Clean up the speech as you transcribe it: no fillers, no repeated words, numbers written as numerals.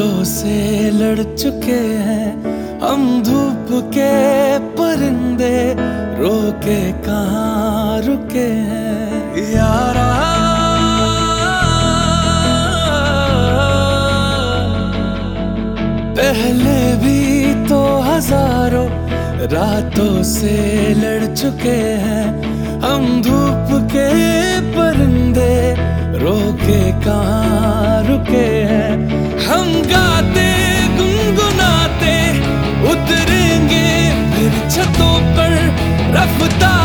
रातों से लड़ चुके हैं हम धूप के परिंदे, रोके कहाँ रुके हैं यारा। पहले भी तो हजारों रातों से लड़ चुके हैं हम धूप के परिंदे, रोके कहाँ रुके हैं। हम गाते गुनगुनाते उतरेंगे फिर छतों पर रफ्तार